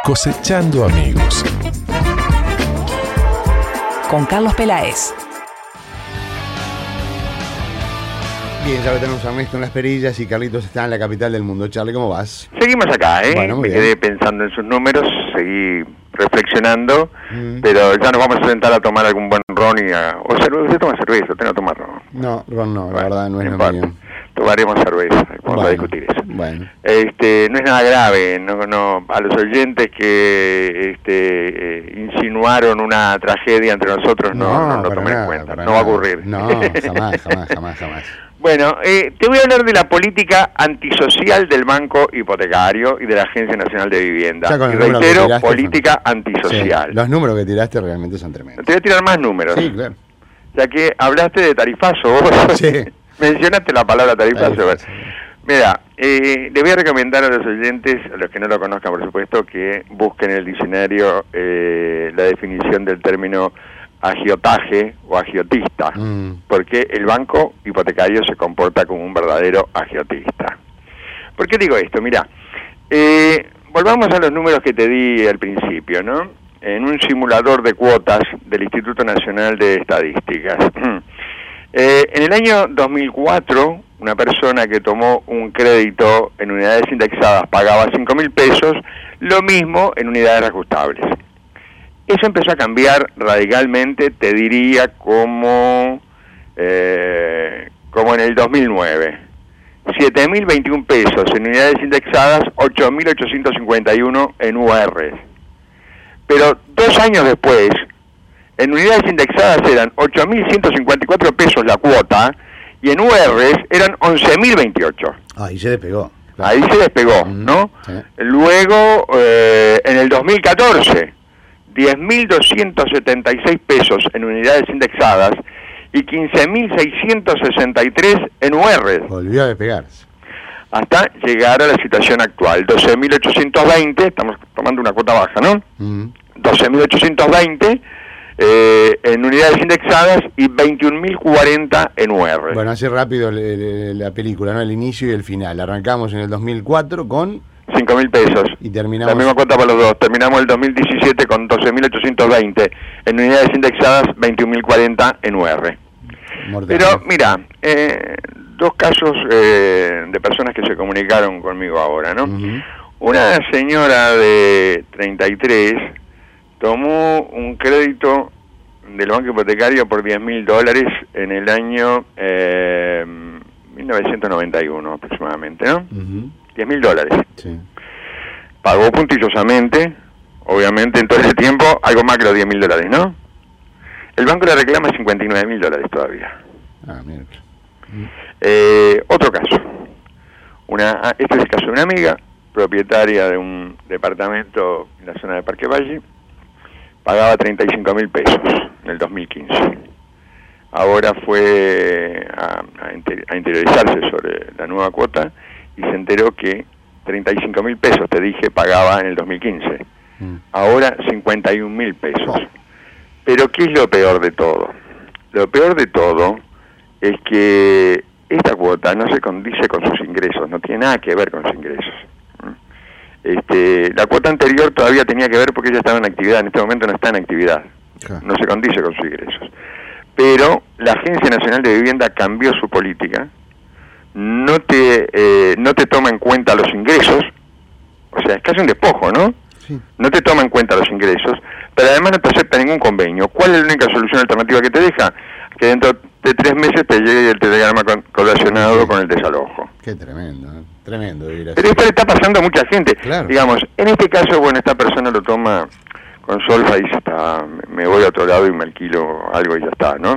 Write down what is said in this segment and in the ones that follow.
Cosechando amigos. Con Carlos Peláez. Bien, ya tenemos a Ernesto en Las Perillas y Carlitos está en la capital del mundo. Charlie, ¿cómo vas? Seguimos acá, Bueno, muy me bien. quedé pensando en sus números, seguí reflexionando, pero ya nos vamos a sentar a tomar algún buen ron o cerveza. Usted toma cerveza, usted no toma ron. No, Ron no, la Bueno, verdad no es lo importa. mío. Tomaremos cerveza, vamos Bueno, a discutir eso. Bueno, No es nada grave, no a los oyentes que insinuaron una tragedia entre nosotros, no para tomen en nada, cuenta, para no va a nada. ocurrir. No, jamás. Bueno, te voy a hablar de la política antisocial del Banco Hipotecario y de la Agencia Nacional de Vivienda. Ya con Y el número que reitero, tiraste, política sí, antisocial. los números que tiraste realmente son tremendos. Te voy a tirar más números, Sí, claro. ya que hablaste de tarifazo. Vos Sí. mencionaste la palabra tarifazo. Tarifazo. Mira, le voy a recomendar a los oyentes, a los que no lo conozcan por supuesto, que busquen en el diccionario la definición del término agiotaje o agiotista, porque el banco hipotecario se comporta como un verdadero agiotista. ¿Por qué digo esto? Mira, volvamos a los números que te di al principio, ¿no? En un simulador de cuotas del Instituto Nacional de Estadísticas. En el año 2004, una persona que tomó un crédito en unidades indexadas pagaba 5.000 pesos, lo mismo en unidades ajustables. Eso empezó a cambiar radicalmente, te diría, como en el 2009. 7.021 pesos en unidades indexadas, 8.851 en UR. Pero 2 años después, en unidades indexadas eran 8.154 pesos la cuota y en UR eran 11.028. Ahí se despegó. Claro. Ahí se despegó, ¿no? Sí. Luego, en el 2014, 10.276 pesos en unidades indexadas y 15.663 en UR, Volvió a despegarse. hasta llegar a la situación actual, 12.820, estamos tomando una cuota baja, ¿no? 12.820 en unidades indexadas y 21.040 en UR. Bueno, hace rápido la película, ¿no? El inicio y el final. Arrancamos en el 2004 con... 5.000 pesos. Y terminamos... La misma cuota para los dos. Terminamos el 2017 con 12.820 en unidades indexadas, 21.040 en UR. Mortal. Pero mira, 2 casos de personas que se comunicaron conmigo ahora, ¿no? Una señora de 33 tomó un crédito del banco hipotecario por $10.000 en el año 1991 aproximadamente, ¿no? $10.000. Sí. Pagó puntillosamente, obviamente en todo ese tiempo, algo más que los $10.000, ¿no? El banco le reclama $59.000 todavía. Ah, mira. Otro caso. Este es el caso de una amiga, propietaria de un departamento en la zona de Parque Valle, pagaba 35.000 pesos en el 2015. Ahora fue a interiorizarse sobre la nueva cuota y se enteró que 35.000 pesos, te dije, pagaba en el 2015. Ahora 51.000 pesos. Pero ¿qué es lo peor de todo? Lo peor de todo es que esta cuota no se condice con sus ingresos, no tiene nada que ver con sus ingresos. La cuota anterior todavía tenía que ver porque ella estaba en actividad, en este momento no está en actividad, no se condice con sus ingresos. Pero la Agencia Nacional de Vivienda cambió su política, no te toma en cuenta los ingresos, o sea, es casi un despojo, ¿no? Sí. No te toma en cuenta los ingresos, pero además no te acepta ningún convenio. ¿Cuál es la única solución alternativa que te deja? Que dentro de 3 meses te llegue el telegrama correlacionado con el desalojo. Qué tremendo, ¿eh? Tremendo vivir así. Pero esto le está pasando a mucha gente. Claro. Digamos, en este caso, bueno, esta persona lo toma con solfa y dice, me voy a otro lado y me alquilo algo y ya está, ¿no?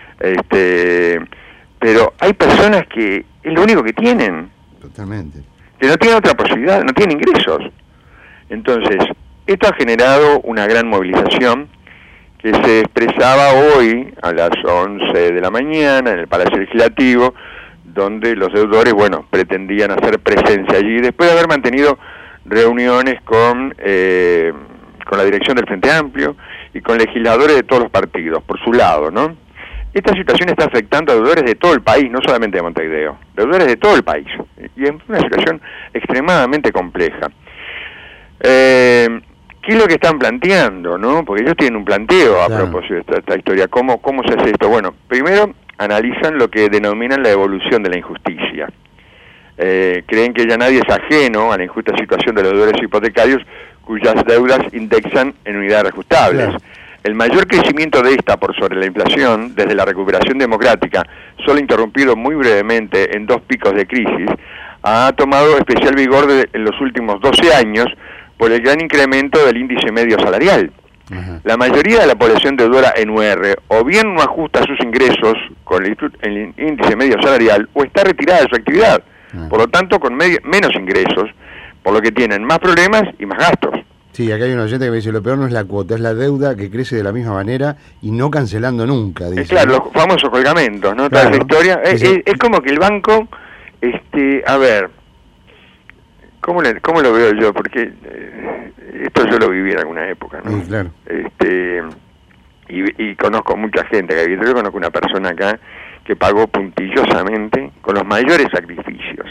Pero hay personas que es lo único que tienen, Totalmente. que no tienen otra posibilidad, no tienen ingresos. Entonces, esto ha generado una gran movilización que se expresaba hoy a las 11 de la mañana en el Palacio Legislativo, donde los deudores, bueno, pretendían hacer presencia allí, después de haber mantenido reuniones con la dirección del Frente Amplio y con legisladores de todos los partidos, por su lado, ¿no? Esta situación está afectando a deudores de todo el país, no solamente de Montevideo, deudores de todo el país, y es una situación extremadamente compleja. ¿qué es lo que están planteando, no? Porque ellos tienen un planteo a Claro. propósito de esta historia. ¿Cómo se hace esto? Bueno, primero analizan lo que denominan la evolución de la injusticia. Creen que ya nadie es ajeno a la injusta situación de los deudores hipotecarios cuyas deudas indexan en unidades reajustables. Claro. El mayor crecimiento de esta por sobre la inflación, desde la recuperación democrática, solo interrumpido muy brevemente en 2 picos de crisis, ha tomado especial vigor en los últimos 12 años por el gran incremento del índice medio salarial. Ajá. La mayoría de la población deudora en UR o bien no ajusta sus ingresos con el índice medio salarial o está retirada de su actividad, por lo tanto con menos ingresos, por lo que tienen más problemas y más gastos. Sí, acá hay un oyente que me dice, lo peor no es la cuota, es la deuda que crece de la misma manera y no cancelando nunca, dice. Claro, los famosos colgamentos, ¿no? Toda Claro. esa historia. Sí. Es como que el banco, a ver, ¿cómo lo veo yo? Porque esto yo lo viví en alguna época, ¿no? Sí, claro. Y conozco mucha gente que yo conozco una persona acá que pagó puntillosamente con los mayores sacrificios.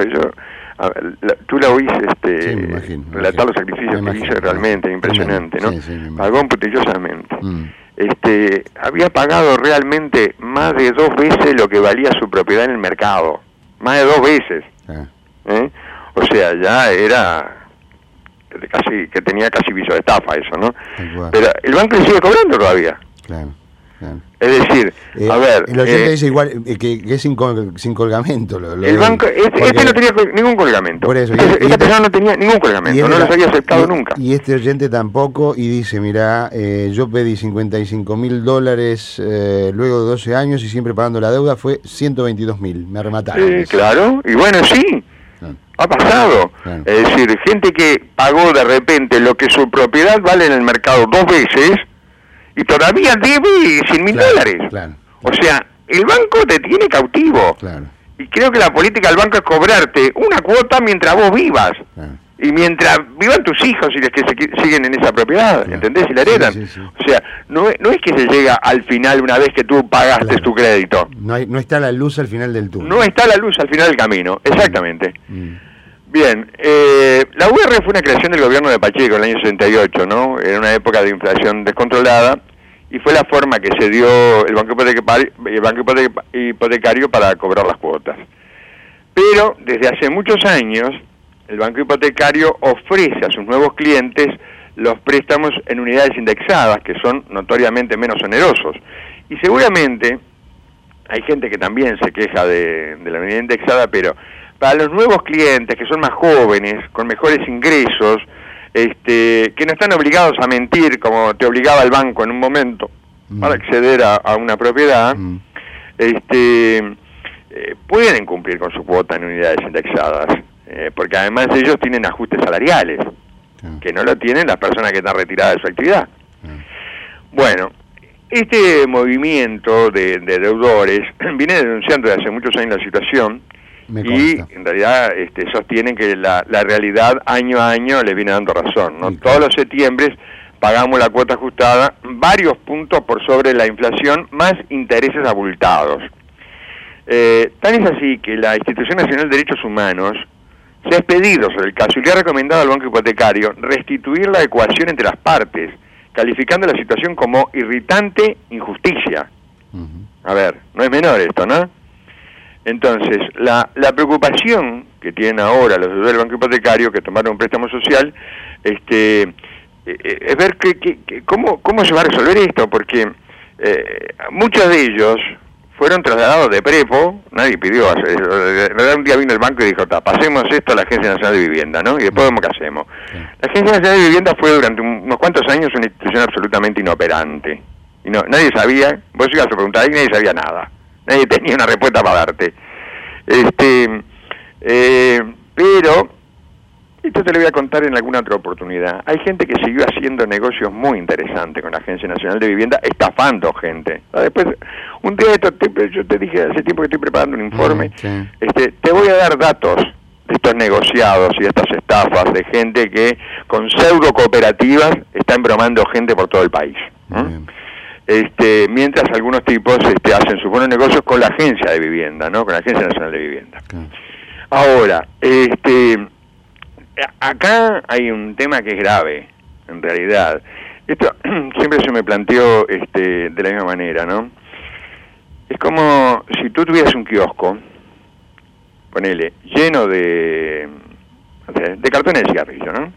Tú la oís Sí, me imagino, relatar los sacrificios que hizo, realmente impresionante, ¿no? Sí, sí, me imagino. Pagó puntillosamente. Había pagado realmente más de 2 veces lo que valía su propiedad en el mercado. Más de 2 veces. Ah, O sea, ya era que tenía casi viso de estafa eso, ¿no? tal cual. Pero el banco le sigue cobrando todavía. Claro, claro. Es decir, a ver... El oyente dice igual que es sin colgamento. El banco, este no tenía ningún colgamento. Por eso. Esta persona no tenía ningún colgamento, no los había aceptado nunca. Y este oyente tampoco, y dice, mira, yo pedí $55.000 luego de 12 años y siempre pagando la deuda fue 122.000, me remataron. Claro, y bueno, sí, ha pasado. Claro. Es decir, gente que pagó de repente lo que su propiedad vale en el mercado 2 veces y todavía debe $100.000. Claro. O sea, el banco te tiene cautivo. Claro. Y creo que la política del banco es cobrarte una cuota mientras vos vivas. Claro. Y mientras vivan tus hijos y los que siguen en esa propiedad, Claro. ¿entendés? Y la heredan. Sí. O sea, no es que se llega al final una vez que tú pagaste Claro. tu crédito. No está la luz al final del túnel. No está la luz al final del camino, exactamente. Mm. Bien, la UR fue una creación del gobierno de Pacheco en el año 68, ¿no? Era una época de inflación descontrolada y fue la forma que se dio el banco hipotecario para cobrar las cuotas. Pero desde hace muchos años el banco hipotecario ofrece a sus nuevos clientes los préstamos en unidades indexadas, que son notoriamente menos onerosos. Y seguramente hay gente que también se queja de la unidad indexada, pero para los nuevos clientes que son más jóvenes, con mejores ingresos, que no están obligados a mentir como te obligaba el banco en un momento para acceder a una propiedad, pueden cumplir con su cuota en unidades indexadas, porque además ellos tienen ajustes salariales, que no lo tienen las personas que están retiradas de su actividad. Bueno, este movimiento de deudores viene denunciando desde hace muchos años la situación y en realidad sostienen que la realidad año a año les viene dando razón, ¿no? Todos los septiembres pagamos la cuota ajustada varios puntos por sobre la inflación más intereses abultados. Tan es así que la Institución Nacional de Derechos Humanos se ha expedido sobre el caso y le ha recomendado al banco hipotecario restituir la ecuación entre las partes, calificando la situación como irritante injusticia. A ver, no es menor esto, ¿no? Entonces, la preocupación que tienen ahora los deudores del banco hipotecario que tomaron un préstamo social, es ver cómo se va a resolver esto, porque muchos de ellos fueron trasladados de prepo, nadie pidió hacer eso. Un día vino el banco y dijo, pasemos esto a la Agencia Nacional de Vivienda, ¿no? Y después vemos qué hacemos. La Agencia Nacional de Vivienda fue durante unos cuantos años una institución absolutamente inoperante. Y nadie sabía, vos ibas a preguntar y nadie sabía nada. Nadie tenía una respuesta para darte. Pero, esto te lo voy a contar en alguna otra oportunidad. Hay gente que siguió haciendo negocios muy interesantes con la Agencia Nacional de Vivienda, estafando gente. Después, un día yo te dije hace tiempo que estoy preparando un informe, te voy a dar datos de estos negociados y de estas estafas de gente que con pseudo cooperativas está embromando gente por todo el país. Mientras algunos tipos hacen sus buenos negocios con la Agencia de Vivienda, ¿no? Con la Agencia Nacional de Vivienda. Ahora, acá hay un tema que es grave, en realidad. Esto siempre se me planteó de la misma manera, ¿no? Es como si tú tuvieras un kiosco, ponele, lleno de cartones de cigarrillo, ¿no?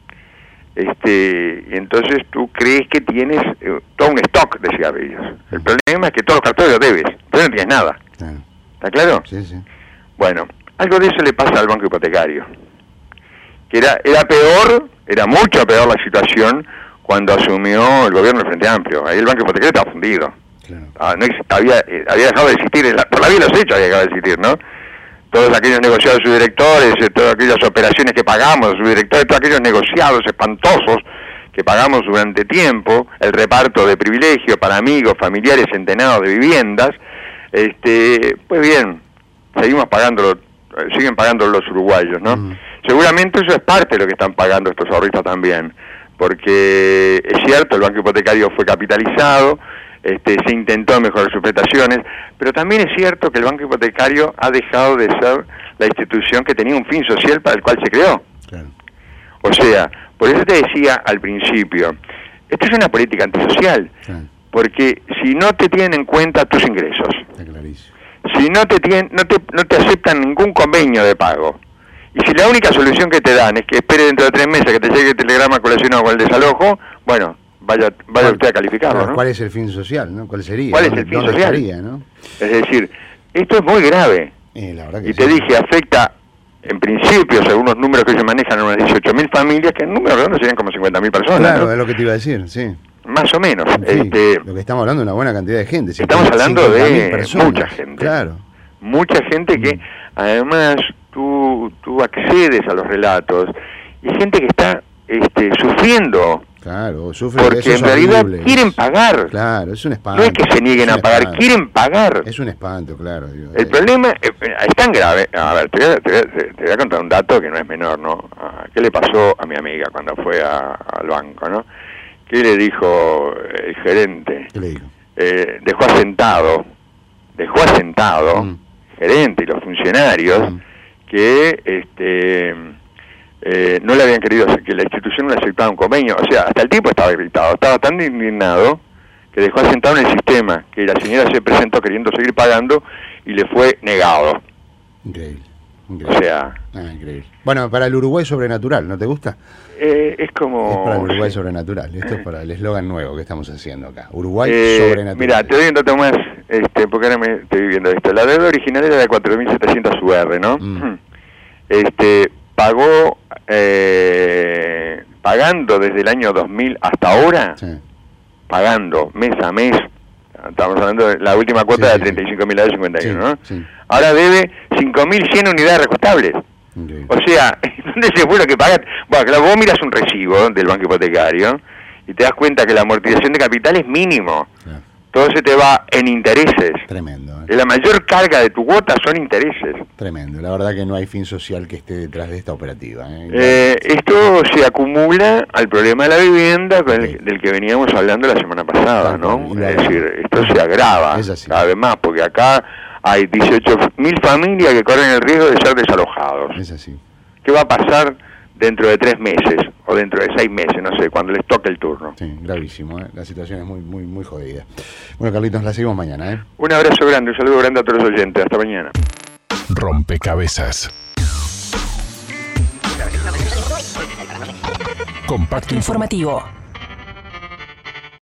Y entonces tú crees que tienes todo un stock de cigarrillos. El problema es que todos los cartones los debes, pero no tienes nada. ¿Está claro? Sí, sí. Bueno, algo de eso le pasa al banco hipotecario. Que era peor, era mucho peor la situación cuando asumió el gobierno del Frente Amplio. Ahí el banco hipotecario estaba fundido. Claro. Había dejado de existir, por la vía de los hechos había dejado de existir, ¿no? Todos aquellos negociados de subdirectores, todas aquellas operaciones que pagamos de subdirectores, todos aquellos negociados espantosos que pagamos durante tiempo, el reparto de privilegios para amigos, familiares, centenados de viviendas, pues bien, seguimos pagándolo, siguen pagándolo los uruguayos, ¿no? Seguramente eso es parte de lo que están pagando estos ahorristas también, porque es cierto, el banco hipotecario fue capitalizado, se intentó mejorar sus prestaciones, pero también es cierto que el banco hipotecario ha dejado de ser la institución que tenía un fin social para el cual se creó. Claro. O sea, por eso te decía al principio, esto es una política antisocial, claro, porque si no te tienen en cuenta tus ingresos, si no te aceptan ningún convenio de pago, y si la única solución que te dan es que espere dentro de 3 meses que te llegue el telegrama relacionado con el desalojo, bueno, vaya usted a calificarlo, claro, ¿no? ¿Cuál es el fin social, no? ¿Cuál sería? ¿Cuál es el fin social? Estaría, ¿no? Es decir, esto es muy grave. La verdad que y te dije, afecta, en principio, según los números que se manejan, a unas 18.000 familias, que en número redondo serían como 50.000 personas. Claro, ¿no? Es lo que te iba a decir, sí. Más o menos. Sí, lo que estamos hablando de una buena cantidad de gente. Estamos hablando de personas, mucha gente. Claro. Mucha gente que, además, tú accedes a los relatos, y gente que está sufriendo. Claro, sufren porque en realidad horribles. Quieren pagar. Claro, es un espanto. No es que se nieguen a pagar, quieren pagar. Es un espanto, claro. Digo, el problema es tan grave. A ver, te voy a contar un dato que no es menor, ¿no? ¿Qué le pasó a mi amiga cuando fue al banco, no? ¿Qué le dijo el gerente? ¿Qué le dijo? Dejó asentado gerente y los funcionarios que no le habían querido, que la institución no le aceptaba un convenio. O sea, hasta el tipo estaba irritado, estaba tan indignado que dejó asentado en el sistema, que la señora se presentó queriendo seguir pagando y le fue negado. Increíble. O sea... increíble. Bueno, para el Uruguay sobrenatural, ¿no te gusta? Es como... Es para el Uruguay sobrenatural. Esto es para el eslogan nuevo que estamos haciendo acá. Uruguay sobrenatural. Mira, te doy un dato más, porque ahora me estoy viendo esto. La deuda original era de 4.700 UR, ¿no? Pagó, pagando desde el año 2000 hasta ahora, pagando mes a mes, estamos hablando de la última cuota de 35.051, ¿no? Sí. Ahora debe 5.100 unidades reajustables. Okay. O sea, ¿dónde se fue lo que pagas? Bueno, claro, vos miras un recibo del banco hipotecario y te das cuenta que la amortización de capital es mínimo. Claro. Todo se te va en intereses. Tremendo. La mayor carga de tu cuota son intereses. Tremendo. La verdad que no hay fin social que esté detrás de esta operativa. Esto se acumula al problema de la vivienda del que veníamos hablando la semana pasada, ¿no? Es decir, esto se agrava cada vez más, porque acá hay 18.000 familias que corren el riesgo de ser desalojados. Es así. ¿Qué va a pasar dentro de 3 meses o dentro de 6 meses, no sé, cuando les toque el turno? Sí, gravísimo, la situación es muy jodida. Bueno, Carlitos, la seguimos mañana, Un abrazo grande, un saludo grande a todos los oyentes, hasta mañana. Rompecabezas. Compacto informativo.